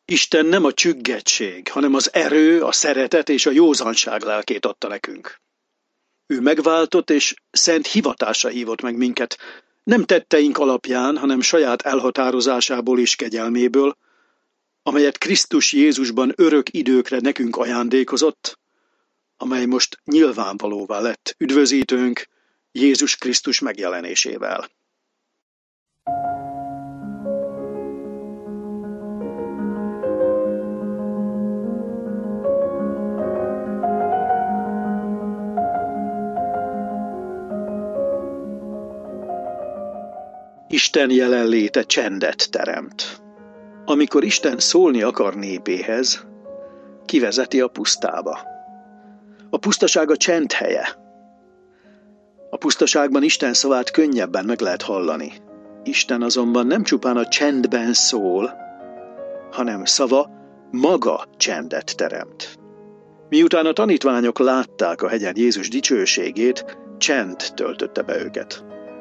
Isten nem a csüggettség, hanem az erő, a szeretet és a józanság lelkét adta nekünk. Ő megváltott és szent hivatásra hívott meg minket, nem tetteink alapján, hanem saját elhatározásából és kegyelméből, amelyet Krisztus Jézusban örök időkre nekünk ajándékozott, amely most nyilvánvalóvá lett üdvözítőnk Jézus Krisztus megjelenésével. Isten jelenléte csendet teremt. Amikor Isten szólni akar népéhez, kivezeti a pusztába. A pusztaság a csend helye. A pusztaságban Isten szavát könnyebben meg lehet hallani. Isten azonban nem csupán a csendben szól, hanem szava maga csendet teremt. Miután a tanítványok látták a hegyen Jézus dicsőségét, csend töltötte be őket.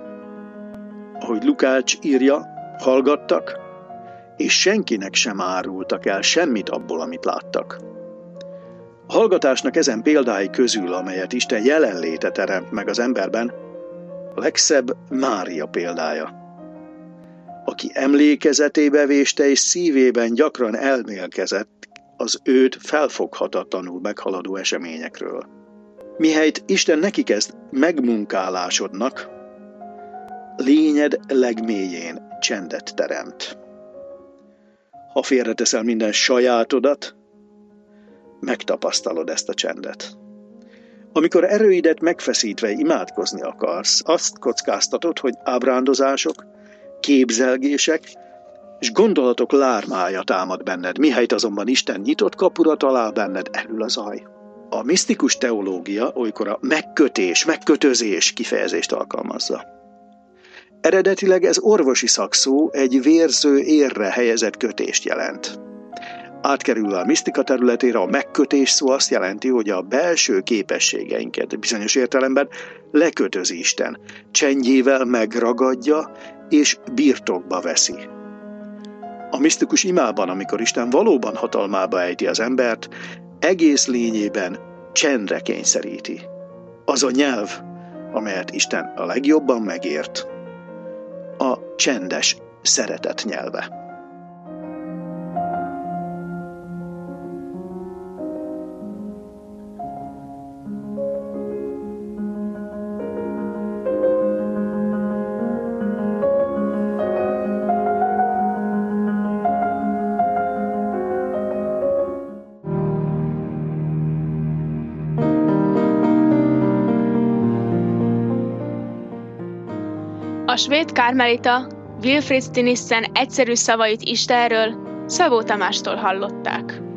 Ahogy Lukács írja, hallgattak, és senkinek sem árultak el semmit abból, amit láttak. A hallgatásnak ezen példái közül, amelyet Isten jelenléte teremt meg az emberben, a legszebb Mária példája, aki emlékezetébe véste és szívében gyakran elmélkezett az őt felfoghatatlanul meghaladó eseményekről. Mihelyt Isten neki kezd megmunkálásodnak, lényed legmélyén csendet teremt. Ha félreteszel minden sajátodat, megtapasztalod ezt a csendet. Amikor erőidet megfeszítve imádkozni akarsz, azt kockáztatod, hogy ábrándozások, képzelgések és gondolatok lármája támad benned, mihelyt azonban Isten nyitott kapura talál benned, elül a zaj. A misztikus teológia olykor a megkötözés kifejezést alkalmazza. Eredetileg ez orvosi szakszó, egy vérző érre helyezett kötést jelent. Átkerülve a misztika területére, a megkötés szó azt jelenti, hogy a belső képességeinket bizonyos értelemben lekötözi Isten, csendjével megragadja és birtokba veszi. A misztikus imában, amikor Isten valóban hatalmába ejti az embert, egész lényében csendre kényszeríti. Az a nyelv, amelyet Isten a legjobban megért, a csendes szeretet nyelve. A svéd kármelita Wilfrid Stinissen egyszerű szavait Istenről Szabó Tamástól hallották.